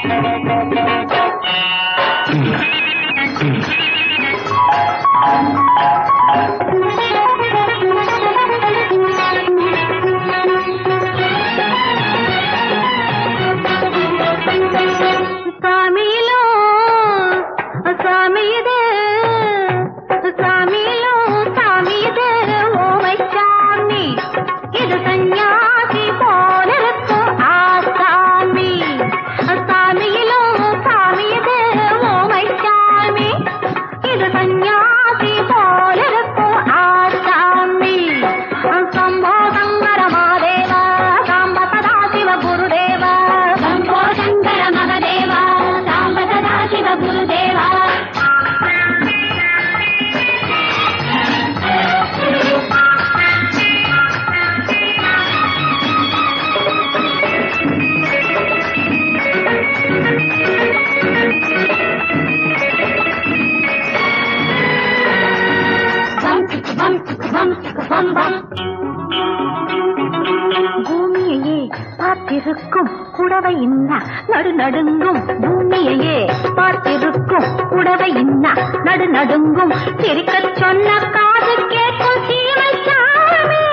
பூமியையே பார்த்திருக்கும் குடவை இன்னா நடுநடுங்கும், பூமியையே பார்த்திருக்கும் குடவை இன்னா நடுநடுங்கும், சிரிக்கச் சொன்ன காது கேட்கும் சீமைச்சாமி.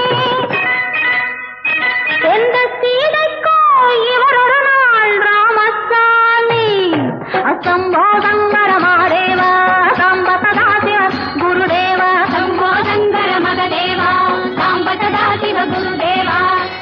எந்த சீதைக்கோ இவர் ஒரு நாள் ராமசாமி. சம்போதங்கர மகதேவா சாம்ப சதா சிவ குருதேவா, சம்போதங்கர மகதேவா சாம்ப சதா சிவ குருதேவா.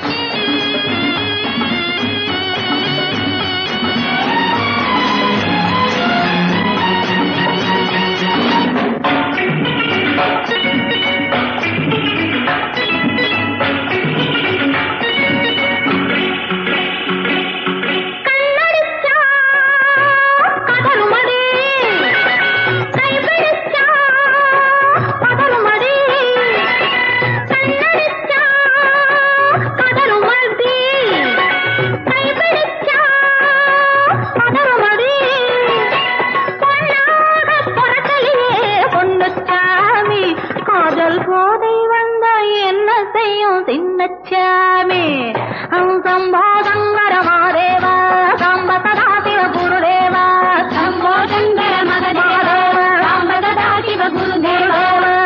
சின்னச்சாமி சம்போதங்கர மகதேவா சாம்ப சதா சிவ குருதேவா, சம்போதங்கர மகதேவா சாம்ப சதா சிவ குருதேவா.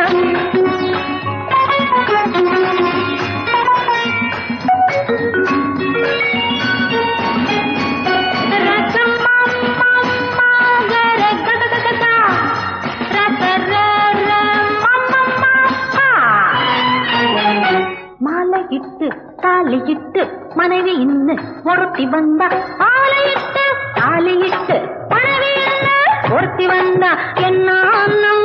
மாலையிட்டு தாலியிட்டு மனைவி இன்னு ஒருத்தி வந்தா, ஆலையிட்டு தாலியிட்டு மனைவி இன்னு ஒருத்தி வந்தா, என்ன